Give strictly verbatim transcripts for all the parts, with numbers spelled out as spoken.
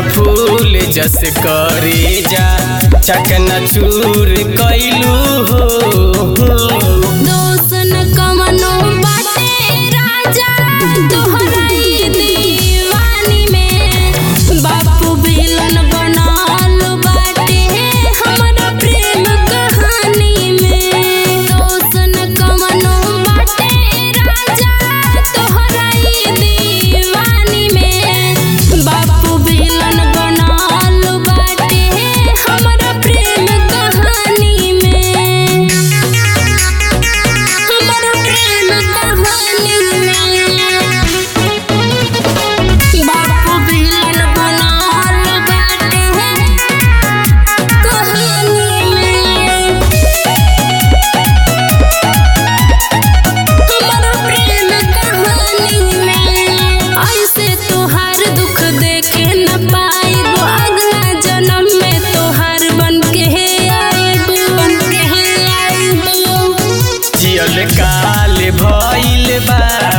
फूल जस करे जा चकना चूर कैलू हो दोस्त न कवनो बाटे राजा तोहरा ई दीवानी में बापू विलन बनाल बाटे हमरा प्रेम कहानी में दोस्त न कवनो बाटे राजा तोहरा ई दीवानी में बापू विलन बनाल बाटे हमरा प्रेम कहानी में हमरा प्रेम कहानी में बापू विलन बनाल बाटे कहानी में हमरा प्रेम कहानी में ऐसे तोहार दुख देखे न पाइब अगला जन्म में तोहार बन के आइब बन के आइब जियल काल भइल बा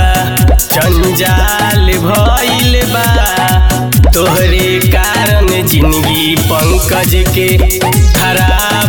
जंजाल भइल बा तोहरे कारण जिंदगी पंकज के खराब